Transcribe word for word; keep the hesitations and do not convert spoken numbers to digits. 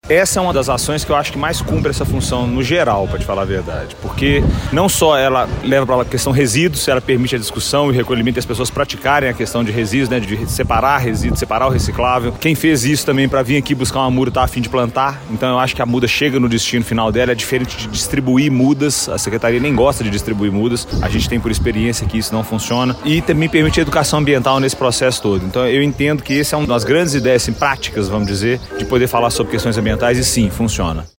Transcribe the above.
Essa é uma das ações que eu acho que mais cumpre essa função no geral, para te falar a verdade. Porque não só ela leva para a questão resíduos, ela permite a discussão e o recolhimento e as pessoas praticarem a questão de resíduos, né, de separar resíduos, separar o reciclável. Quem fez isso também para vir aqui buscar uma muda está a fim de plantar. Então eu acho que a muda chega no destino final dela. É diferente de distribuir mudas. A Secretaria nem gosta de distribuir mudas. A gente tem por experiência que isso não funciona. E também permite a educação ambiental nesse processo todo. Então eu entendo que essa é uma das grandes ideias assim, práticas, vamos dizer, de poder falar sobre questões ambientais e sim, funciona.